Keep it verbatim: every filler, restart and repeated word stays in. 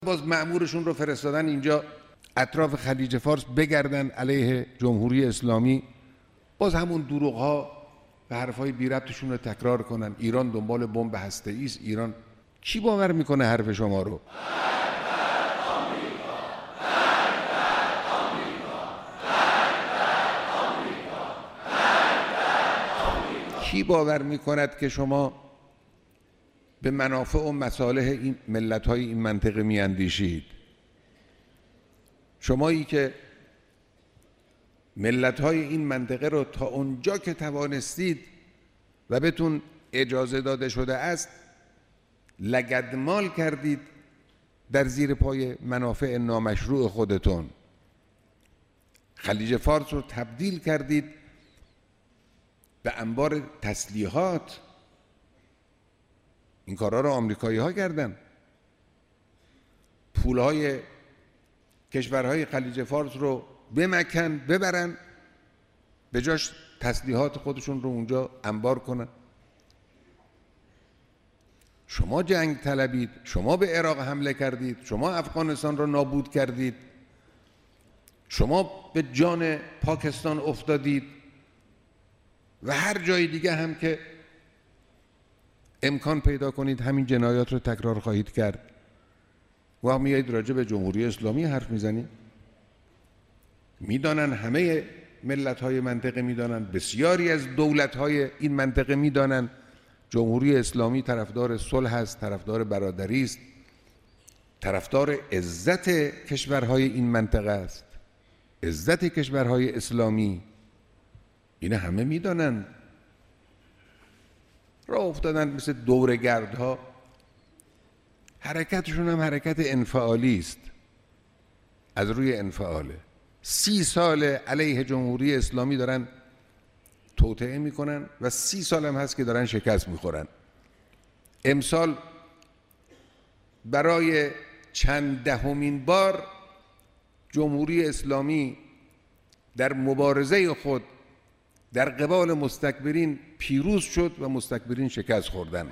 باز مأمورشون رو فرستادن اینجا اطراف خلیج فارس بگردن علیه جمهوری اسلامی، باز همون دروغ ها و حرفای بی ربطشون رو تکرار کنن. ایران دنبال بمب هسته‌ای است. ایران کی باور میکنه حرف شما رو؟ کی باور میکند که شما به منافع و مصالح این ملت‌های این منطقه میاندیشید؟ شمایی که ملت‌های این منطقه رو تا اونجا که توانستید و بهتون اجازه داده شده است لگدمال کردید در زیر پای منافع نامشروع خودتون. خلیج فارس رو تبدیل کردید به انبار تسلیحات. این کارها رو آمریکایی ها کردن. پولهای کشورهای خلیج فارس رو بمکن ببرن، به جاش تسلیحات خودشون رو اونجا انبار کنن. شما جنگ طلبید، شما به عراق حمله کردید، شما افغانستان رو نابود کردید، شما به جان پاکستان افتادید و هر جای دیگه هم که امکان پیدا کنید همین جنایات رو تکرار خواهید کرد. و میایید راجع به جمهوری اسلامی حرف میزنید. میدانن همه ملت‌های منطقه، میدانن بسیاری از دولت‌های این منطقه میدانن جمهوری اسلامی طرفدار صلح است، طرفدار برادری است، طرفدار عزت کشورهای این منطقه است، عزت کشورهای اسلامی. اینا همه میدانن. راه افتادن مثل دورگردها. حرکتشون هم حرکت انفعالی است، از روی انفعاله. سی سال علیه جمهوری اسلامی دارن توطئه میکنن و سی سال هم هست که دارن شکست میخورن. امسال برای چند دهمین بار جمهوری اسلامی در مبارزه خود در قبال مستکبرین پیروز شد و مستکبرین شکست خوردن.